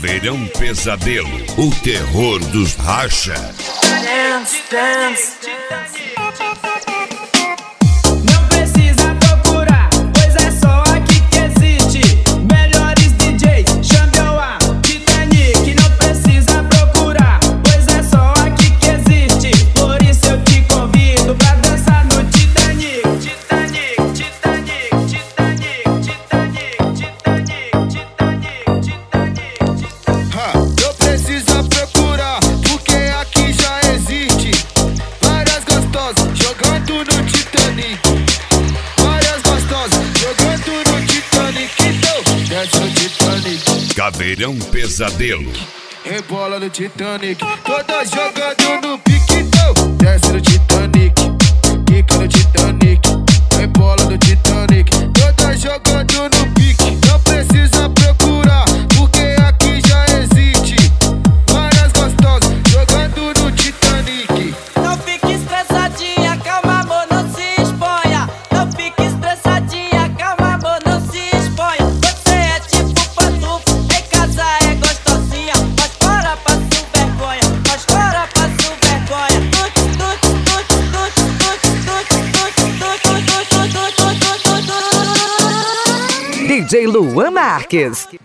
Caveirão Pesadelo, o terror dos racha. Dance, dance. Não precisa procurar, pois é só aqui que existe. Melhores DJs, Xambioá, Titanic. Não precisa procurar, pois é só aqui que existe. Por isso eu te convido pra dançar no Titanic. Titanic, Titanic, Titanic, Titanic, Titanic, Titanic, Titanic. Não precisa procurar, porque aqui já existe. Várias gostosas jogando no Titanic. Várias gostosas jogando no Titanic. Então, desce no Titanic. Caveirão Pesadelo. Rebola no Titanic. Todas jogando no pique. Então, desce no Titanic. Quica no Titanic. Rebola no Titanic. Todas jogando no pique. Não precisa procurar, porque aqui já existe. Várias gostosas jogando no Titanic. Não fique estressadinha, calma amor, não se exponha. Não fique estressadinha, calma amor, não se exponha. Você é tipo pantufo, em casa é gostosinha. Mas fora passo vergonha, mas fora passo vergonha. DJ Luan Marques.